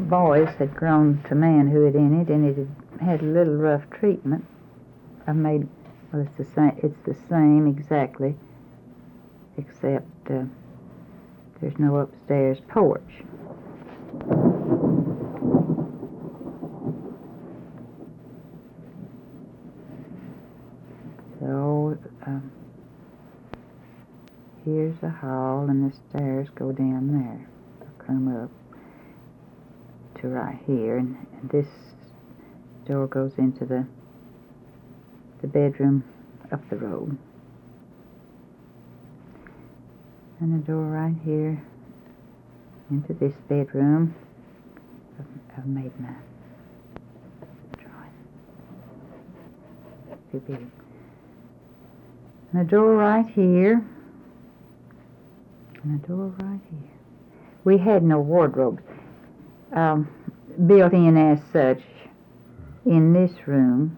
boys had grown to manhood in it, and it had a little rough treatment. I made, well, it's the same. It's the same exactly, except there's no upstairs porch. So here's the hall, and the stairs go down there. They'll come up to right here, and this door goes into the bedroom up the road. And the door right here into this bedroom. I've made my drawing too big. And the door right here. And the door right here. We had no wardrobes built in as such. In this room,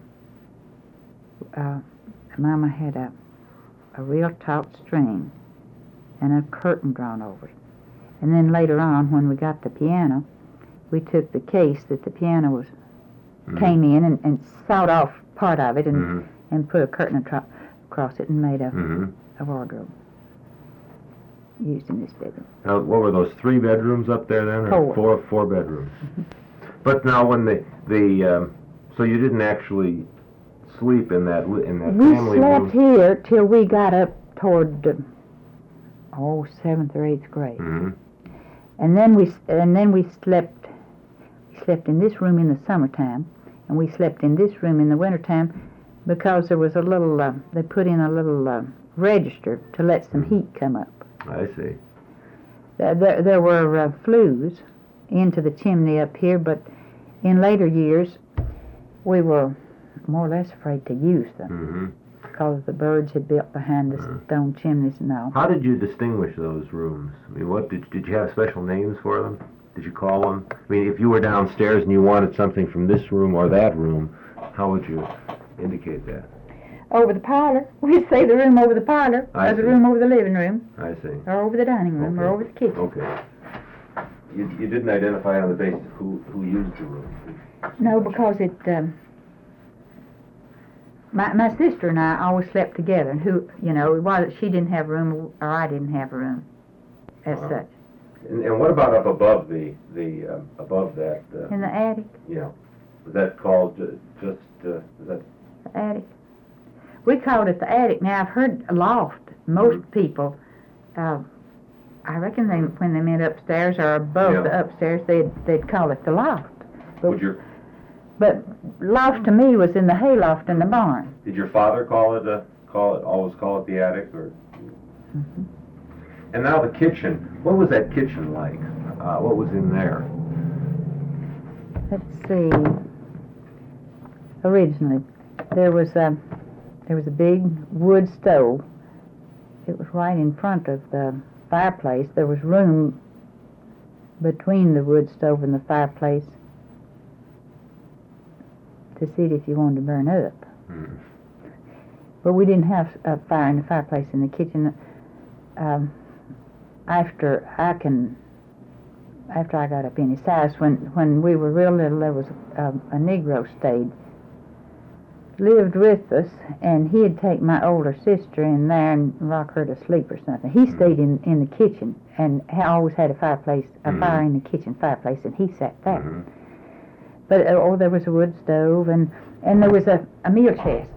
Mama had a real taut string and a curtain drawn over it. And then later on, when we got the piano, we took the case that the piano was came in and sawed off part of it and put a curtain across it and made a wardrobe used in this bedroom. Now, what were those, 3 bedrooms up there then, or four bedrooms? But now, when so you didn't actually sleep in that family room? We slept here till we got up toward 7th or 8th grade, and then we slept in this room in the summertime, and we slept in this room in the wintertime because there was a little they put in a little register to let some heat come up. I see. There were flues into the chimney up here, but in later years we were more or less afraid to use them because the birds had built behind the stone chimneys and all. How did you distinguish those rooms? I mean, what did you have special names for them? Did you call them? I mean, if you were downstairs and you wanted something from this room or that room, how would you indicate that? Over the parlor. We'd say the room over the parlor, or the room over the living room. I see. Or over the dining room, or over the kitchen. Okay. You didn't identify on the basis of who used the room? No, because it... My sister and I always slept together, and she didn't have a room, or I didn't have a room, as such. And what about up above above that? In the attic. Yeah. Was that called is that? The attic. We called it the attic. Now, I've heard a loft. Most people, I reckon when they meant upstairs or above the upstairs, they'd call it the loft. But loft to me was in the hayloft in the barn. Did your father always call it the attic, or? And now the kitchen. What was that kitchen like? What was in there? Let's see. Originally, there was a big wood stove. It was right in front of the fireplace. There was room between the wood stove and the fireplace to see it if you wanted to burn up. But we didn't have a fire in the fireplace in the kitchen. After I got up any size, when we were real little, there was a Negro lived with us, and he'd take my older sister in there and rock her to sleep or something. He stayed in the kitchen, and always had a fire in the kitchen fireplace, and he sat there. But there was a wood stove, and there was a meal chest.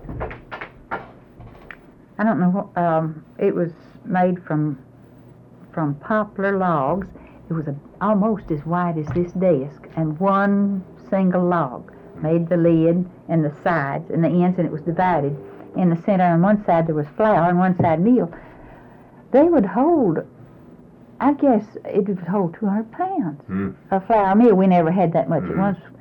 I don't know what, it was made from poplar logs. It was almost as wide as this desk, and one single log made the lid and the sides and the ends, and it was divided. In the center, on one side there was flour, and one side meal. They would hold, I guess it would hold 200 pounds of flour meal. We never had that much at once